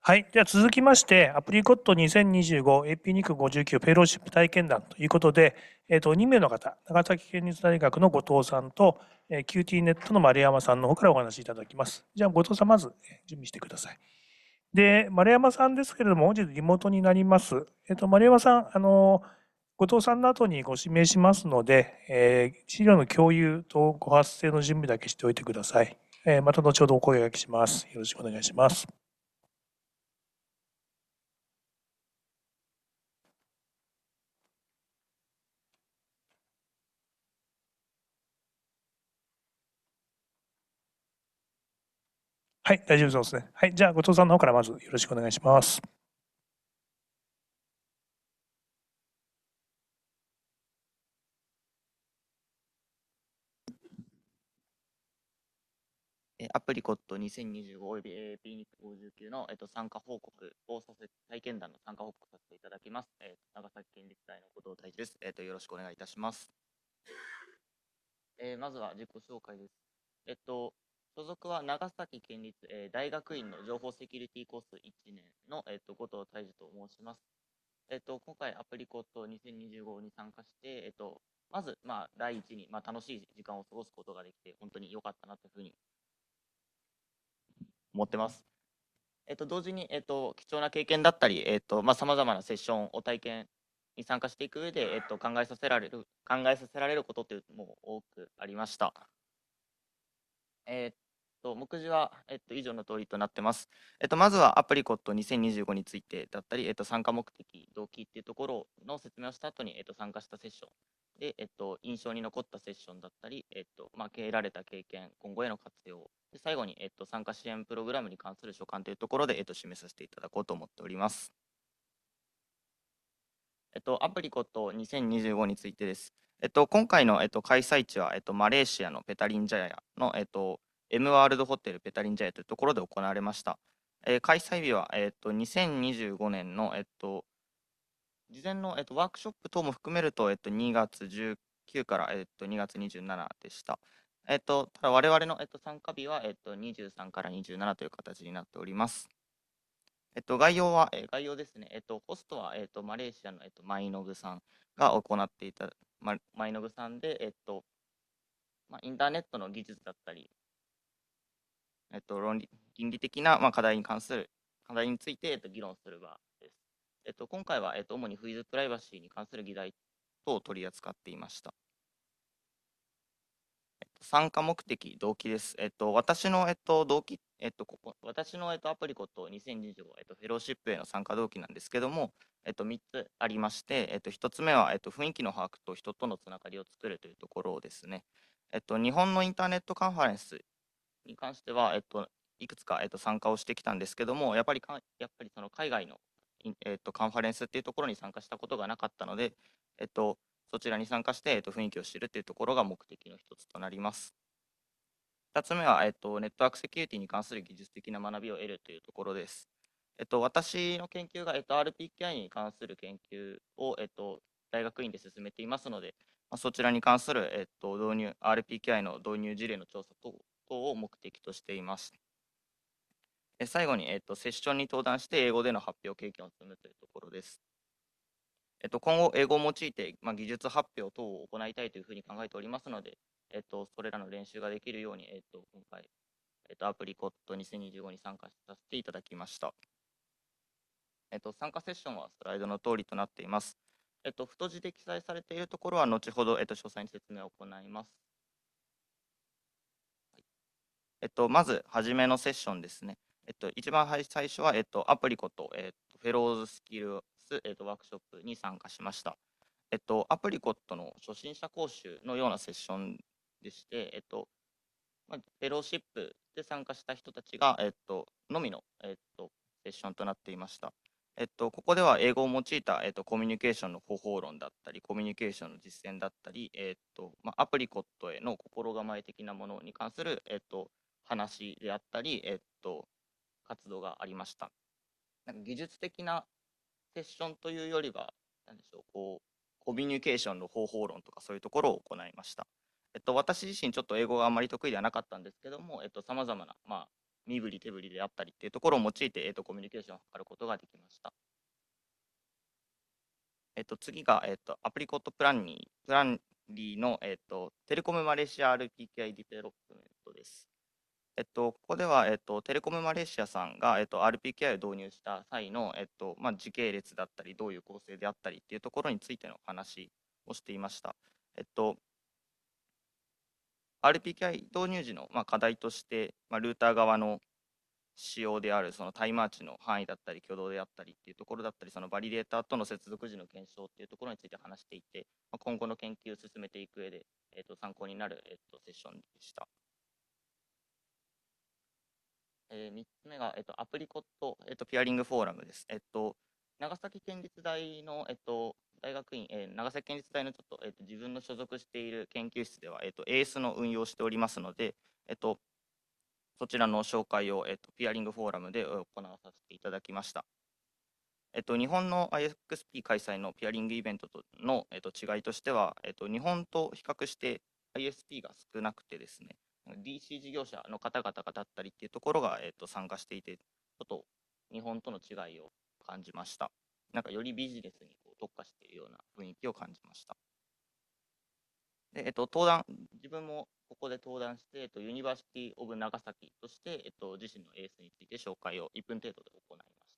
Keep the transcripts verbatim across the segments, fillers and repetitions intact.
はい。では続きまして、アプリコットにせんにじゅうご エーピー ニックごじゅうきゅうフェローシップ体験談ということで、えっと、に名の方、長崎県立大学の後藤さんと、えー キューティー ネットの丸山さんの方からお話しいただきます。じゃあ、後藤さん、まずえー準備してください。で、丸山さんですけれども、本日リモートになります。えっと、丸山さん、あの、後藤さんの後にご指名しますので、えー資料の共有とご発声の準備だけしておいてください。えーまた後ほどお声掛けします。よろしくお願いします。はい、大丈夫そうですね。はい、じゃあ、後藤さんの方からまずよろしくお願いします。 えーアプリコットにせんにじゅうごおよび エーピー ニックごじゅうきゅうの、えっと、参加報告をさせ、体験談の参加報告させていただきます。えー長崎県立大の後藤大地です。えっと、よろしくお願いいたします。えーまずは自己紹介です。えっと、所属は長崎県立、えー大学院の情報セキュリティコースいちねんの、えっと、後藤大地と申します。えっと、今回アプリコットにせんにじゅうごに参加して、えっと、まず、まあ、第一に、まあ、楽しい時間を過ごすことができて、本当に良かったなというふうに思ってます。えっと、同時に、えっと、貴重な経験だったり、えっと、まあ、様々なセッションを体験に参加していく上で、えっと、考えさせられる、考えさせられることっていうのも多くありました。えっと、目次は、えっと、以上の通りとなってます。えっと、まずはアプリコットにせんにじゅうごについてだったり、えっと、参加目的、動機っていうところの説明をした後に、えっと、参加したセッションで、えっと、印象に残ったセッションだったり、えっと、まあ、得られた経験、今後への活用、で最後に、えっと、参加支援プログラムに関する所感というところで、えっと、示させていただこうと思っております。えっと、アプリコットにせんにじゅうごについてです。えっと、今回の、えっと、開催地は、えっと、マレーシアのペタリンジャヤの、えっと、M ワールドホテルペタリンジャヤというところで行われました。えー開催日は、えっと、にせんにじゅうごねんの、えっと、事前の、えっと、ワークショップ等も含めると、えっと、にがつじゅうくから、えっと、にがつにじゅうしちでした。えっと、ただ我々の、えっと、参加日は、えっと、にじゅうさんからにじゅうしちという形になっております。えっと、概要は、えー概要ですね。えっと、ホストは、えっと、マレーシアの、えっと、マイノグさんが行っていた、ま、マイノグさんで、えっと、まあ、インターネットの技術だったり、えっと、論理、倫理的な、まあ、課題に関する、課題について、えっと、議論する場です。えっと、今回は、えっと、主にフリーズプライバシーに関する議題等を取り扱っていました。参加目的、動機です。えっと、私の、えっと、動機、えっと、ここ、私の、えっと、アプリコットにせんにじゅうご、えっと、フェローシップへの参加動機なんですけども、えっと、みっつありまして、えっと、ひとつめは、えっと、雰囲気の把握と人とのつながりを作るというところですね。えっと、日本のインターネットカンファレンスに関しては、えっと、いくつか、えっと、参加をしてきたんですけども、やっぱりか、やっぱりその海外の、インえっと、カンファレンスっていうところに参加したことがなかったので、えっと、そちらに参加して、えっと、雰囲気を知るっていうところが目的の一つとなります。ふたつめは、えっと、ネットワークセキュリティに関する技術的な学びを得るというところです。えっと、私の研究が、えっと、アールピーケーアイ に関する研究を、えっと、大学院で進めていますので、まあ、そちらに関する、えっと、導入、アールピーケーアイ の導入事例の調査等等を目的としています。え最後に、えっと、セッションに登壇して英語での発表経験を積むというところです。えっと、今後、英語を用いて、まあ、技術発表等を行いたいというふうに考えておりますので、えっと、それらの練習ができるように、えっと、今回、えっと、アプリコットにせんにじゅうごに参加させていただきました。えっと、参加セッションはスライドの通りとなっています。えっと、太字で記載されているところは後ほど、えっと、詳細に説明を行います。えっと、まず、初めのセッションですね。えっと、一番最初は、えっと、アプリコと、えっと、フェローズスキルス、えっと、ワークショップに参加しました。えっと、アプリコットの初心者講習のようなセッションでして、えっと、まあ、フェローシップで参加した人たちが、えっと、のみの、えっと、セッションとなっていました。えっと、ここでは英語を用いた、えっと、コミュニケーションの方法論だったり、コミュニケーションの実践だったり、えっと、まあ、アプリコットへの心構え的なものに関する、えっと、話であったり、えっと、活動がありました。なんか技術的なセッションというよりは、なんでしょう、こう、コミュニケーションの方法論とかそういうところを行いました。えっと、私自身ちょっと英語があんまり得意ではなかったんですけども、えっと、様々な、まあ、 身振り手振りであったりっていうところを用いて、えっと、コミュニケーションを図ることができました。えっと、次が、えっと、アプリコットプランニー、プランリーの、えっと、テレコムマレーシア アールピーケーアイ ディベロップメントです。えっと、ここでは、えっと、テレコムマレーシアさんが、えっと、アールピーケーアイ を導入した際の、えっと、まあ、時系列だったり、どういう構成であったりっていうところについての話をしていました。えっと、アールピーケーアイ 導入時の、まあ、課題として、まあ、ルーター側の仕様であるそのタイマー値の範囲だったり挙動であったりっていうところだったりそのバリデータとの接続時の検証っていうところについて話していて、まあ、今後の研究を進めていく上で、えー、と参考になる、えー、とセッションでした。えー、みっつめが、えー、とアプリコット、えー、とピアリングフォーラムです。えっ、と長崎県立大の、えっ、と大学院、えー、長崎県立大のちょっと、えー、と自分の所属している研究室では、えー、と エーエス の運用をしておりますので、えっ、とそちらの紹介を、えっ、とピアリングフォーラムで行わさせていただきました。えっと、日本の アイエックスピー 開催のピアリングイベントとの、えっと、違いとしては、えっと、日本と比較して アイエスピー が少なくてですね、ディーシー 事業者の方々がだったりっていうところが、えっと、参加していて、ちょっと日本との違いを感じました。なんかよりビジネスにこう特化しているような雰囲気を感じました。で、えっと、登壇、自分もここで登壇して、えっと、ユニバーシティ・オブ・長崎として、えっと、自身のエースについて紹介をいっぷん程度で行いました。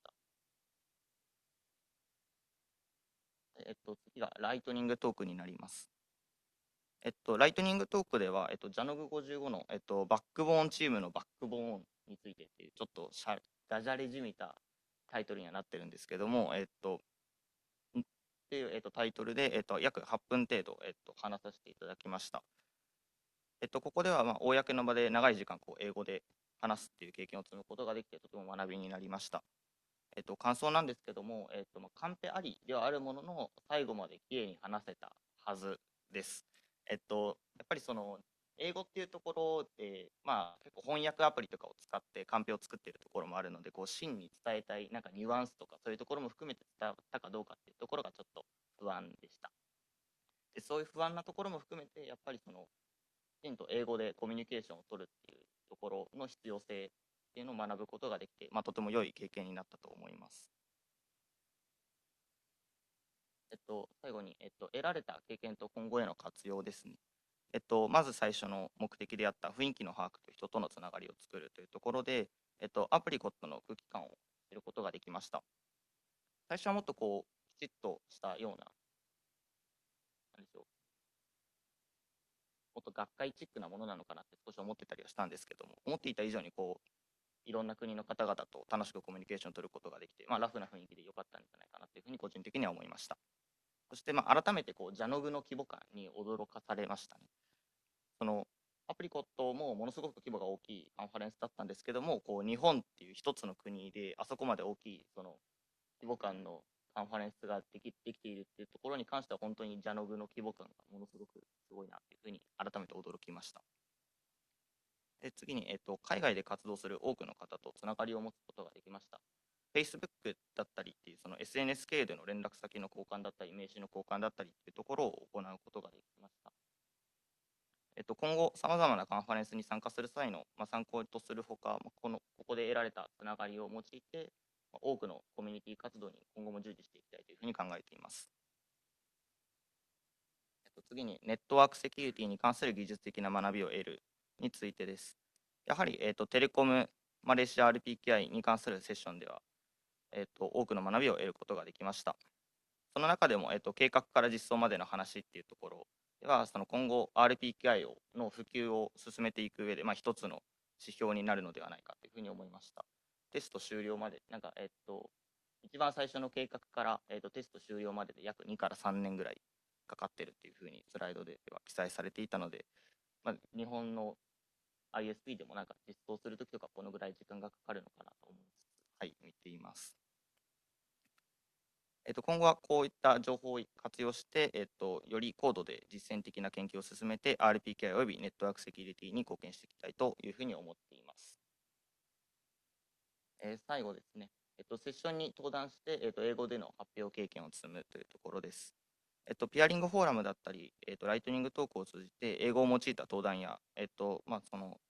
えっと、次がライトニングトークになります。えっと、ライトニングトークでは、えっと、ジャノグごじゅうごの、えっと、バックボーンチームのバックボーンについてっていう、ちょっとしゃダジャレじみたタイトルにはなってるんですけども、えっと、んっていう、えっと、タイトルで、えっと、約はっぷん程度、えっと、話させていただきました。えっと、ここでは、まあ、公の場で長い時間、こう、英語で話すっていう経験を積むことができて、とても学びになりました。えっと、感想なんですけども、えっと、まあ、カンペありではあるものの、最後まできれいに話せたはずです。えっと、やっぱりその、英語っていうところで、まあ、結構翻訳アプリとかを使ってカンペを作っているところもあるので、こう、真に伝えたい、なんかニュアンスとか、そういうところも含めて伝わったかどうかっていうところがちょっと不安でした。で、そういう不安なところも含めて、やっぱりその、きちんと英語でコミュニケーションを取るっていうところの必要性っていうのを学ぶことができて、まあ、とても良い経験になったと思います。えっと、最後に、えっと、得られた経験と今後への活用ですね。えっと、まず最初の目的であった雰囲気の把握と人とのつながりを作るというところで、えっと、アプリコットの空気感を知ることができました。最初はもっとこう、きちっとしたような、なんでしょう、もっと学会チックなものなのかなって少し思ってたりはしたんですけども、思っていた以上にこう、いろんな国の方々と楽しくコミュニケーションを取ることができて、まあ、ラフな雰囲気で良かったんじゃないかなというふうに個人的には思いました。そして、まあ、改めてこう、ジャノグの規模感に驚かされましたね。そのアプリコットもものすごく規模が大きいカンファレンスだったんですけども、こう日本っていう一つの国であそこまで大きいその規模感のカンファレンスができできているっていうところに関しては本当にジャノグの規模感がものすごくすごいなっていうふうに改めて驚きました。で次に、えっと、海外で活動する多くの方とつながりを持つことができました。Facebook だったりっていうその エスエヌエス 系での連絡先の交換だったり名刺の交換だったりっていうところを行うことができました。えっと、今後、さまざまなカンファレンスに参加する際の、まあ、参考とするほか、まあ、このここで得られたつながりを用いて、まあ、多くのコミュニティ活動に今後も従事していきたいというふうに考えています。えっと、次に、ネットワークセキュリティに関する技術的な学びを得るについてです。やはり、えっと、テレコム、マレーシア アールピーケーアイ に関するセッションでは、えっと、多くの学びを得ることができました。その中でも、えっと、計画から実装までの話っていうところでは、その今後 アールピーケーアイ をの普及を進めていく上で、まあ、一つの指標になるのではないかというふうに思いました。テスト終了まで、なんか、えっと、一番最初の計画から、えっと、テスト終了までで約にからさんねんぐらいかかってるっていうふうにスライドでは記載されていたので、まあ、日本の アイエスピー でもなんか実装するときとかこのぐらい時間がかかるのかなと思いつつ、はい、見ています。えっと、今後はこういった情報を活用して、えっと、より高度で実践的な研究を進めて アールピーケーアイ およびネットワークセキュリティに貢献していきたいというふうに思っています。えー最後ですね、えっと、セッションに登壇して、えっと、英語での発表経験を積むというところです。えっと、ピアリングフォーラムだったり、えっと、ライトニングトークを通じて英語を用いた登壇や、えっとまあ、その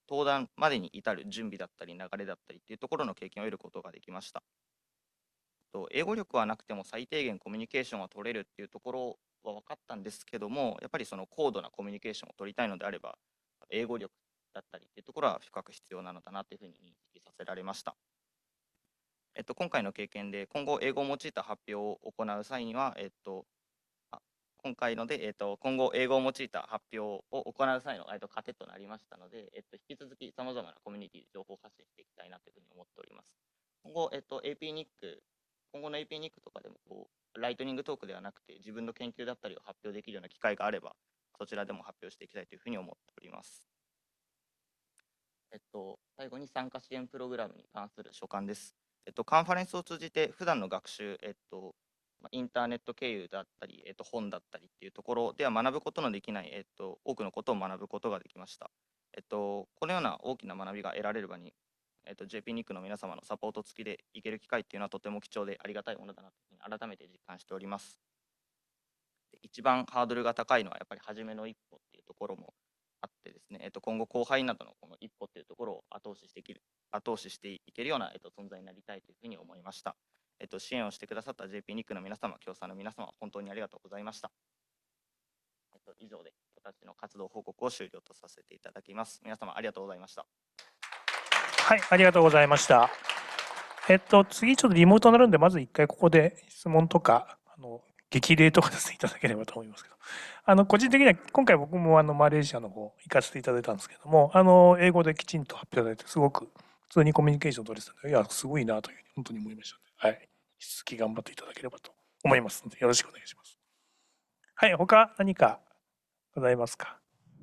登壇までに至る準備だったり、流れだったりっていうところの経験を得ることができました。と英語力はなくても最低限コミュニケーションは取れるっていうところは分かったんですけども、やっぱりその高度なコミュニケーションを取りたいのであれば、英語力だったりっていうところは深く必要なのだなというふうに認識させられました。えっと、今回の経験で今後英語を用いた発表を行う際には、えっと、あ今回ので、えっと、今後英語を用いた発表を行う際の、えっと、糧となりましたので、えっと、引き続きさまざまなコミュニティで情報発信していきたいなというふうに思っております。今後、えっと、エーピー ニック、今後の エーピー ニックとかでもこう、ライトニングトークではなくて、自分の研究だったりを発表できるような機会があれば、そちらでも発表していきたいというふうに思っております。えっと、最後に参加支援プログラムに関する所感です。えっと、カンファレンスを通じて普段の学習、えっと、まあインターネット経由だったり、えっと、本だったりっていうところでは学ぶことのできない、えっと、多くのことを学ぶことができました。えっと、このような大きな学びが得られる場に、えっと、ジェーピー ニックの皆様のサポート付きで行ける機会っていうのはとても貴重でありがたいものだなというふうに改めて実感しております。で一番ハードルが高いのはやっぱり初めの一歩っていうところもあってですね、えっと、今後後輩などのこの一歩っていうところを後押ししていける、後押ししていけるような、えっと、存在になりたいというふうに思いました。えっと、支援をしてくださった ジェーピー ニックの皆様、協賛の皆様、本当にありがとうございました。えっと、以上で私の活動報告を終了とさせていただきます。皆様ありがとうございました。 はい、ありがとうございました。えっと、次ちょっとリモートになるんで、まず一回ここで質問とか、あの、激励とかですね、いただければと思いますけど。あの、個人的には、今回僕もあの、マレーシアの方行かせていただいたんですけども、あの、英語できちんと発表いただいて、すごく普通にコミュニケーション取れてたので、いや、すごいなというふうに本当に思いましたので、はい。引き続き頑張っていただければと思いますので、よろしくお願いします。はい、他何かございますか？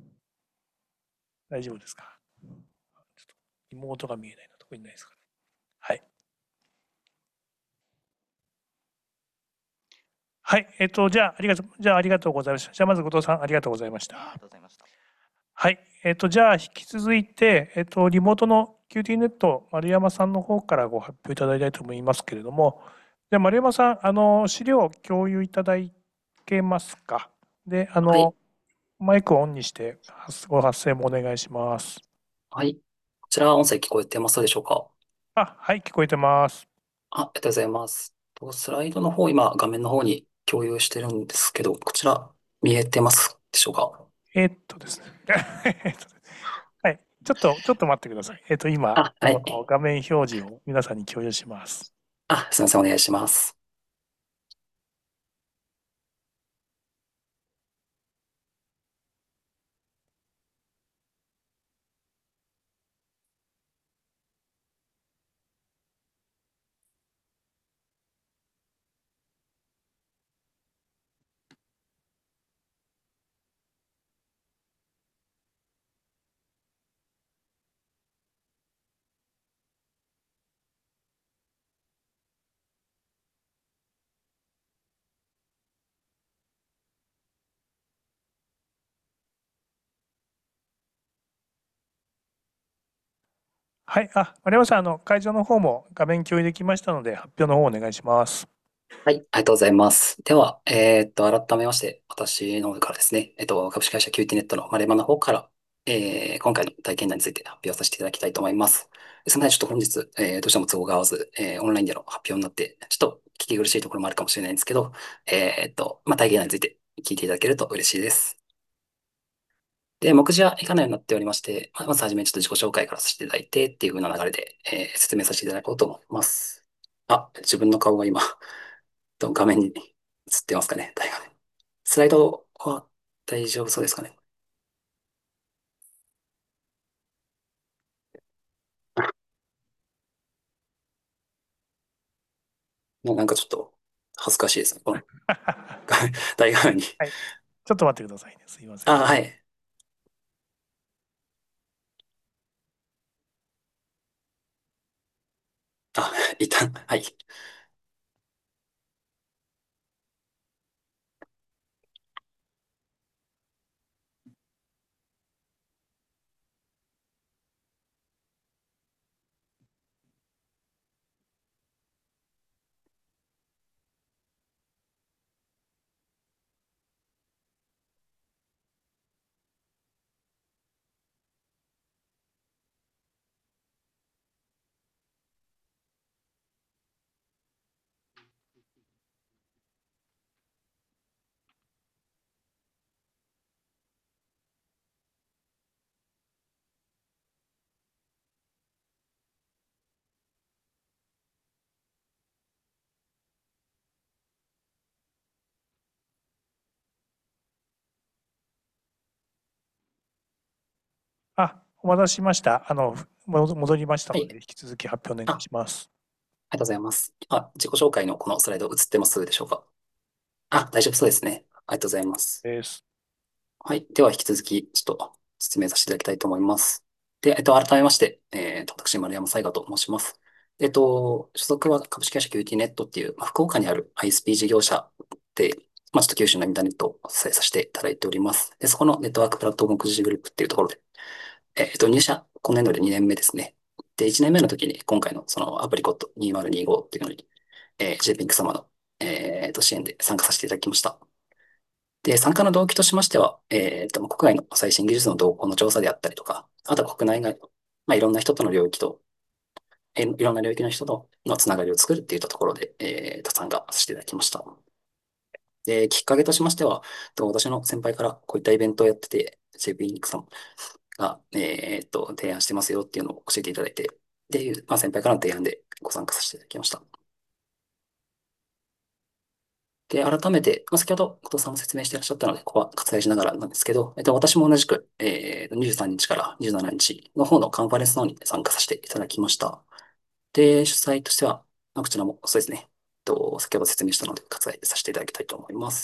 大丈夫ですか？ちょっと妹が見えないのとこにないですかね。はい。はい。えっと、じゃあ、ありがとう、じゃあ、ありがとうございました。じゃあ、まず後藤さん、ありがとうございましありがた。 とうございました。 はい。えっと、じゃあ、引き続いて、えっと、リモートの キューティー ネット、丸山さんの方からご発表いただきたいと思いますけれども、じゃあ、丸山さん、あの、資料を共有いただけますか？で、あはい。 の、マイクをオンにして、ご発声もお願いします。 はい。こちら音声聞こえてますでしょうか？ あ、はい、聞こえてます。 あ、ありがとうございます。とスライドの方、今、画面の方に共有してるんですけど、こちら見えてますでしょうか？ えっとですね。えっとはい。ちょっと、ちょっと待ってください。えっと、今、 あ、 あの、 はい。 画面表示を皆さんに共有します。 あ、すみません。お願いします。 はい。あ、丸山さん、あの、会場の方も画面共有できましたので、発表の方お願いします。 はい。ありがとうございます。では、えーっと、改めまして、私の方からですね、えっと、株式会社キューティーネットの丸山の方から、えー今回の体験談について発表させていただきたいと思います。すみません、ちょっと本日、えーどうしても都合が合わず、えーオンラインでの発表になって、ちょっと聞き苦しいところもあるかもしれないんですけど、えーっと、まあ、体験談について聞いていただけると嬉しいです。で、目次は以下のようになっておりまして、まあまずはじめにちょっと自己紹介からさせていただいてっていう風な流れで、えー説明させていただこうと思います。あ、自分の顔が今、と画面に映ってますかね。大画面スライドは大丈夫そうですかね。もうなんかちょっと恥ずかしいですね。この画面大画面に。 はい。ちょっと待ってくださいね。すいません。 あ、はい。あ、一旦、はい。 お待たせしました。あの、戻戻りましたはい。 ので、引き続き発表お願いあ、 します。 ありがとうございます。あ、自己紹介のこのスライド映ってますでしょうか？あ、大丈夫そうですね。ありがとうございます。 です。 はい。では、引き続き、ちょっと説明させていただきたいと思います。で、えっと、改めまして、えっと、私、丸山大河と申します。えっと、所属は株式会社キューティーネットっていう、まあ、福岡にある アイエスピー 事業者で、まあ、ちょっと九州のインターネットをさせていただいております。で、そこのネットワークプラットフォームくじグループっていうところで、えっと、入社、今年度でにねんめですね。で、いちねんめの時に、今回のそのアプリコットにせんにじゅうごっていうのに、えー、ジェイピンク 様の、えっと、支援で参加させていただきました。で、参加の動機としましては、えっと、国外の最新技術の動向の調査であったりとか、あとは国内外の、まあ、いろんな人との領域と、えいろんな領域の人とのつながりを作るっていったところで、えっと、参加させていただきました。で、きっかけとしましては、と私の先輩からこういったイベントをやってて、ジェイピー さんが、えっと、提案してますよっていうのを教えていただいて、で、まあ、先輩からの提案でご参加させていただきました。で、改めて、まあ、先ほど、後藤さんも説明していらっしゃったので、ここは割愛しながらなんですけど、えっと、私も同じく、えー、にじゅうさんにちからにじゅうしちにちの方のカンファレンスの方に参加させていただきました。で、主催としては、まあこちらもそうですね、えっと、先ほど説明したので、割愛させていただきたいと思います。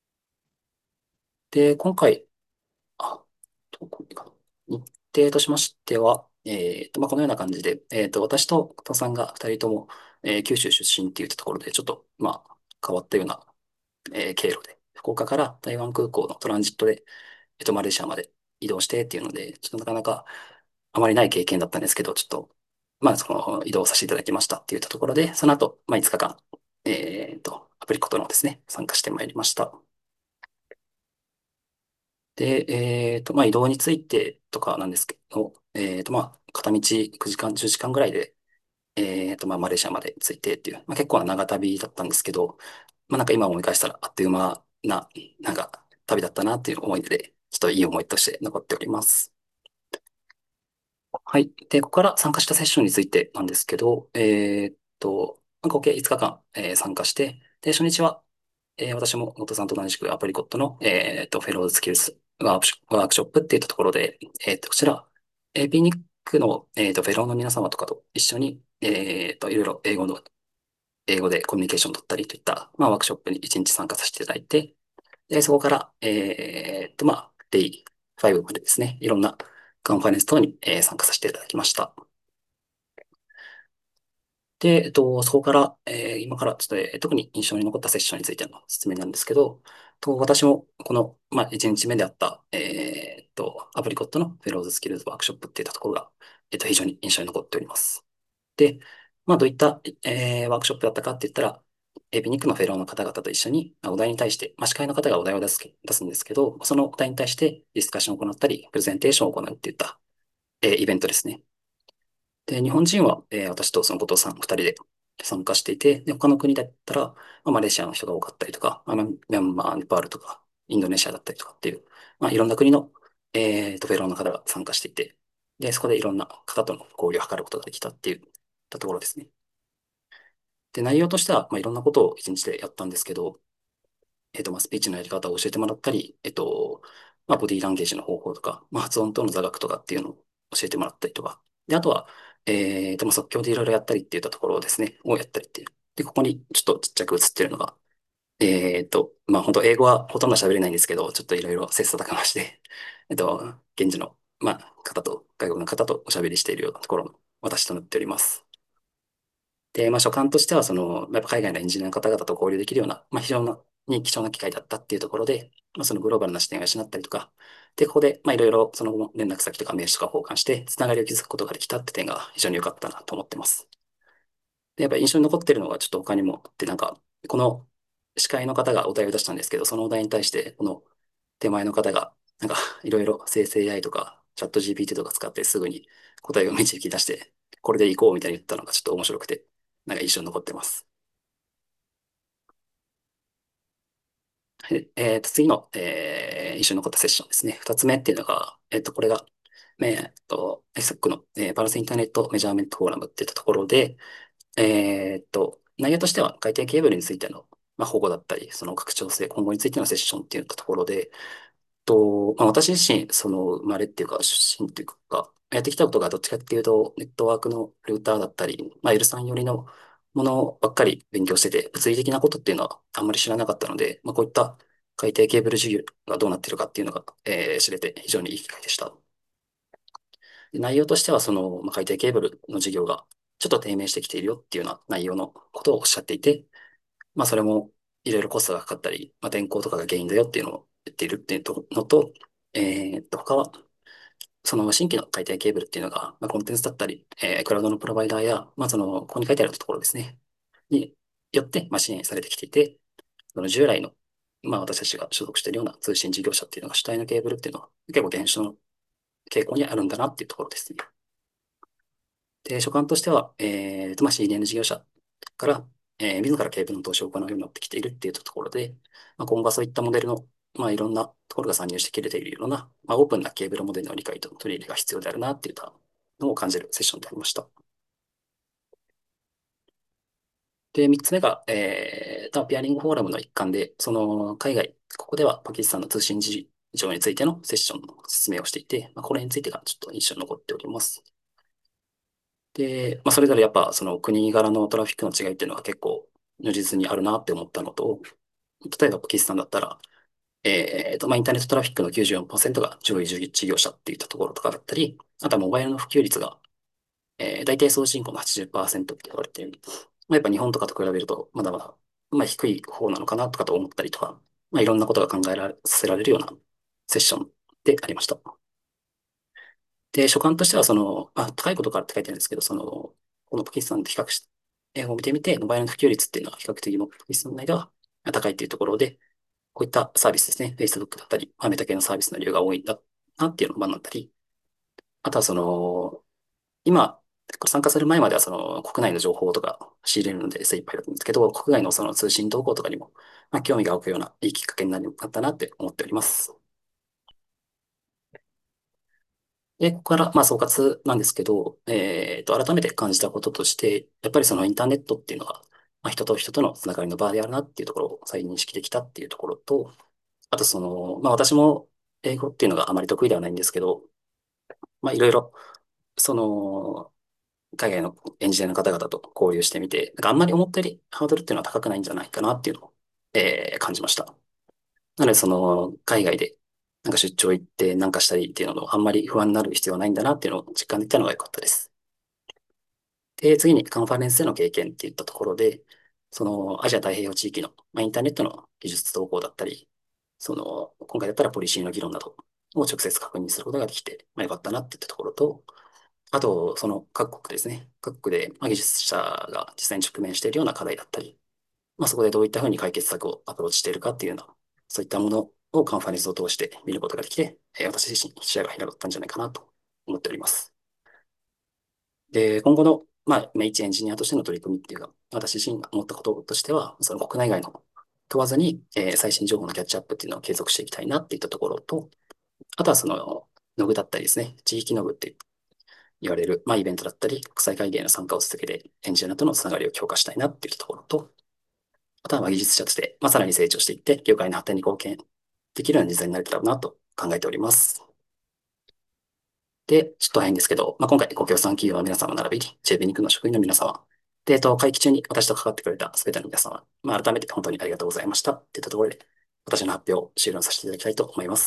で、今回、あ、どこにかな日程としましては、えっと、まあ、このような感じで、えっと、私と後藤さんがふたりとも、えー九州出身っていうところで、ちょっと、まあ、変わったようなえー経路で、福岡から台湾空港のトランジットで、えっと、マレーシアまで移動してっていうので、ちょっとなかなかあまりない経験だったんですけど、ちょっと、まあ、その移動させていただきましたっていうところで、その後、まあ、いつかかん、えっと、アプリコットのですね、参加してまいりました。で、えっと、まあ、移動についてとかなんですけど、えっと、まあ、片道くじかん、じゅうじかんぐらいで、えっと、まあ、マレーシアまで着いてっていう、まあ、結構な長旅だったんですけど、まあ、なんか今思い返したらあっという間な、なんか旅だったなっていう思い出で、ちょっといい思いとして残っております。はい。で、ここから参加したセッションについてなんですけど、えーっと、まあ合計いつかかん、えー参加して、で、初日は、えー私も元さんと同じくアプリコットの、えーっと、フェローズスキルスワークショワークショップっていったところで、えーっと、こちら、エーピーニックの、えーっと、フェローの皆様とかと一緒に、えーっと、いろいろ英語の、英語でコミュニケーションを取ったりといった、まあ、ワークショップにいちにち参加させていただいて、で、そこから、えーっと、まあ、デイごまでですね、いろんなカンファレンス等に、えー参加させていただきました。で、えっと、そこから、えー今からちょっと、えー特に印象に残ったセッションについての説明なんですけど、と私もこの、まあ、いちにちめであった、えーっと、アプリコットのフェローズスキルズワークショップっていったところが、えっと、非常に印象に残っております。で、まあ、どういった、えーワークショップだったかって言ったら、エーピーニックのフェローの方々と一緒に、まあお題に対して、まあ、司会の方がお題を出すけ、出すんですけど、そのお題に対してディスカッションを行ったり、プレゼンテーションを行うっていった、えーイベントですね。で、日本人は、えー私とその後藤さん二人で参加していて、で、他の国だったら、まあ、マレーシアの人が多かったりとか、まあ、ミャンマー、ネパールとか、インドネシアだったりとかっていう、まあ、いろんな国の、えーと、フェローの方が参加していて、で、そこでいろんな方との交流を図ることができたっていうところですね。で、内容としては、まあ、いろんなことを一日でやったんですけど、えっと、まあ、スピーチのやり方を教えてもらったり、えっと、まあ、ボディーランゲージの方法とか、まあ、発音との座学とかっていうのを教えてもらったりとか、で、あとは、えっと、まあ、即興でいろいろやったりっていったところですね、をやったりっていう。で、ここにちょっとちっちゃく映ってるのが、えっと、まあ、本当英語はほとんど喋れないんですけど、ちょっといろいろ切磋琢磨して、えっと、現地の、まあ、方と、外国の方とおしゃべりしているようなところの私となっております。で、まあ、所感としては、その、やっぱ海外のエンジニアの方々と交流できるような、まあ、非常に貴重な機会だったっていうところで、まあ、そのグローバルな視点を養ったりとか、で、ここで、まあ、いろいろその後も連絡先とか名刺とか交換して、つながりを築くことができたって点が非常に良かったなと思ってます。で、やっぱり印象に残ってるのがちょっと他にもあって、なんか、この司会の方がお題を出したんですけど、そのお題に対して、この手前の方が、なんか、いろいろ生成 エーアイ とか、チャット ジーピーティー とか使ってすぐに答えを導き出して、これでいこうみたいに言ったのがちょっと面白くて、なんか印象に残ってます。はい。えっと、次の、えー、印象に残ったセッションですね。二つ目っていうのが、えっと、これが、えっと、エスエック の、えーパルスインターネットメジャーメントフォーラムっていったところで、えっと、内容としては海底ケーブルについての、まあ、保護だったり、その拡張性、今後についてのセッションっていったところで、 と、まあ、私自身、その生まれっていうか、出身っていうか、やってきたことがどっちかっていうと、ネットワークのルーターだったり、まあ、L さん寄りのものばっかり勉強してて、物理的なことっていうのはあんまり知らなかったので、まあ、こういった海底ケーブル授業がどうなってるかっていうのが、えー知れて非常にいい機会でした。で内容としては、その、まあ、海底ケーブルの授業がちょっと低迷してきているよっていうような内容のことをおっしゃっていて、まあ、それもいろいろコストがかかったり、まあ、天候とかが原因だよっていうのを言っているっていうのと、えーっと、他は、その新規の海底ケーブルっていうのが、まあ、コンテンツだったり、えークラウドのプロバイダーや、まあ、その、ここに書いてあるところですね、によって、まあ、支援されてきていて、その従来の、まあ、私たちが所属しているような通信事業者っていうのが主体のケーブルっていうのは結構減少の傾向にあるんだなっていうところですね。で、所感としては、えーと、まあ、シーディーエヌ 事業者から、えー自らケーブルの投資を行うようになってきているっていうところで、まあ、今後はそういったモデルの、まあ、いろんなところが参入してきれているような、まあ、オープンなケーブルモデルの理解と取り入れが必要であるなっていうのを感じるセッションでありました。で、三つ目が、えーと、ピアリングフォーラムの一環で、その海外、ここではパキスタンの通信事情についてのセッションの説明をしていて、まあ、これについてがちょっと印象に残っております。で、まあ、それぞれやっぱその国柄のトラフィックの違いっていうのが結構如実にあるなって思ったのと、例えばパキスタンだったら、えっと、まあ、インターネットトラフィックのきゅうじゅうよんパーセントが上位事業者っていったところとかだったり、あとはモバイルの普及率が、えー、大体総人口のはちじゅっパーセントって言われている。まあ、やっぱ日本とかと比べると、まだまだ、まあ、低い方なのかなとかと思ったりとか、まあ、いろんなことが考えられさせられるようなセッションでありました。で、所感としては、その、あ、高いことからって書いてあるんですけど、その、このパキスタンと比較し、英語を見てみて、モバイルの普及率っていうのは比較的もパキスタン内では高いっていうところで、こういったサービスですね、Facebook だったり、まあメタ系のサービスの利用が多いんだなっていうのが学んだり、あとはその、今、これ参加する前まではその国内の情報とか仕入れるので精一杯だったんですけど、国外のその通信動向とかにも、まあ、興味が湧くようないいきっかけになったなって思っております。で、ここからまあ総括なんですけど、えっと、改めて感じたこととして、やっぱりそのインターネットっていうのが、まあ、人と人とのつながりの場であるなっていうところを再認識できたっていうところと、あとその、まあ私も英語っていうのがあまり得意ではないんですけど、まあいろいろ、その、海外のエンジニアの方々と交流してみて、なんかあんまり思ったよりハードルっていうのは高くないんじゃないかなっていうのを、えー感じました。なので、その、海外で、なんか出張行ってなんかしたりっていうのをあんまり不安になる必要はないんだなっていうのを実感できたのが良かったです。で、次にカンファレンスでの経験っていったところで、そのアジア太平洋地域の、まあ、インターネットの技術投稿だったり、その、今回だったらポリシーの議論などを直接確認することができて、まあ、良かったなっていったところと、あと、その各国ですね。各国で、まあ、技術者が実際に直面しているような課題だったり、まあ、そこでどういったふうに解決策をアプローチしているかっていうような、そういったものをカンファレンスを通して見ることができて、えー私自身視野が広がったんじゃないかなと思っております。で、今後の、まあ、まあ一エンジニアとしての取り組みっていうか、私自身が思ったこととしては、その国内外の問わずに、えー最新情報のキャッチアップっていうのを継続していきたいなっていったところと、あとはその、ノグだったりですね、地域ノグって言われる、まあ、イベントだったり、国際会議への参加を続けて、エンジニアとのつながりを強化したいなっていうところと、あとはまあ技術者として、まあ、さらに成長していって、業界の発展に貢献できるような人材になれたらなと考えております。で、ちょっと変ですけど、まあ、今回ご協賛企業の皆様並びに ジェイビー ニックの職員の皆様、で、えっと、会期中に私と関わってくれたすべての皆様、まあ、改めて本当にありがとうございました。っていったところで、私の発表を終了させていただきたいと思います。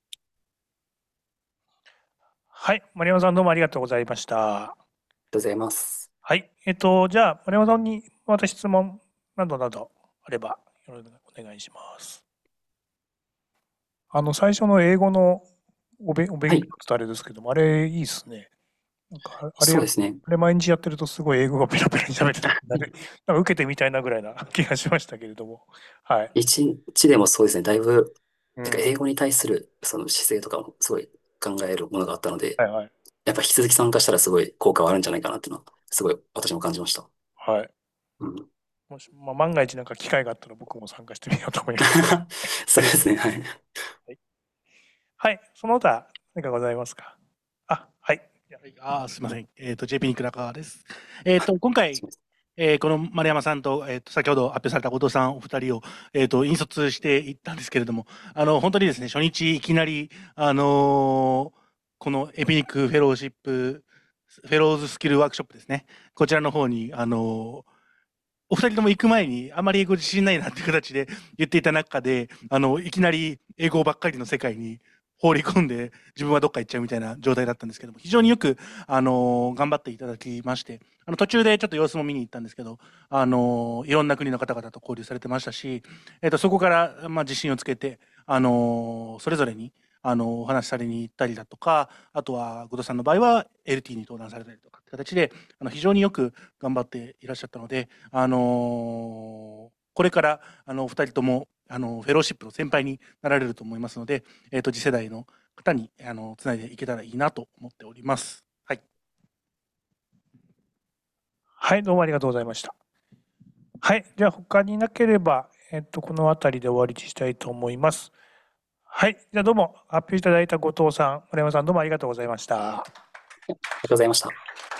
はい、丸山さんどうもありがとうございました。 ありがとうございます。 はい、えっと、じゃあ、丸山さんにまた質問などなどあれば、よろしくお願いします。あの、最初の英語のおべお勉強ってはい、 言ったらあれですけども、あれいいっすね。なんか、あれ、あそうですね。 れ毎日やってるとすごい英語がペラペラに喋ってたみたいで、なんか受けてみたいなぐらいな気がしましたけれども。はい。 一日でもそうですね、だいぶ、てか英うん。 語に対するその姿勢とかもすごい考えるものがあったので、 はいはい。 やっぱ引き続き参加したらすごい効果はあるんじゃないかなっていうのは、すごい私も感じました。 はい。 うん。 もし、まあ、万が一なんか機会があったら僕も参加してみようと思います。 そうですね、はい。 はい。はい。その他、何かございますか？あ、はい。じゃはい、あーすみません。えっ、と、ジェイピー ニック中川です。えっ、と、今回、 すみません。 えーこの丸山さんと、えーと先ほど発表された後藤さんお二人を、えーと引率していったんですけれども、あの本当にですね、初日いきなり、あのーこのエピニックフェローシップ、フェローズスキルワークショップですね、こちらの方に、あのーお二人とも行く前にあまり英語自信ないなっていう形で言っていた中で、あのいきなり英語ばっかりの世界に放り込んで自分はどっか行っちゃうみたいな状態だったんですけども、非常によく、あの頑張っていただきまして、あの途中でちょっと様子も見に行ったんですけど、あのいろんな国の方々と交流されてましたし、えっとそこから、まあ、自信をつけて、あのそれぞれにあのお話しされに行ったりだとか、あとは後藤さんの場合は エルティー に登壇されたりとかって形で、あの非常によく頑張っていらっしゃったので、あのこれからあのお二人ともあのフェローシップの先輩になられると思いますので、えー、と次世代の方にあのつないでいけたらいいなと思っております。はい、 はい、どうもありがとうございました。はい、じゃあ他になければ、えっと、この辺りで終わりにしたいと思います。はい、じゃあどうも発表いただいた後藤さん、丸山さん、どうもありがとうございました。 ありがとうございました。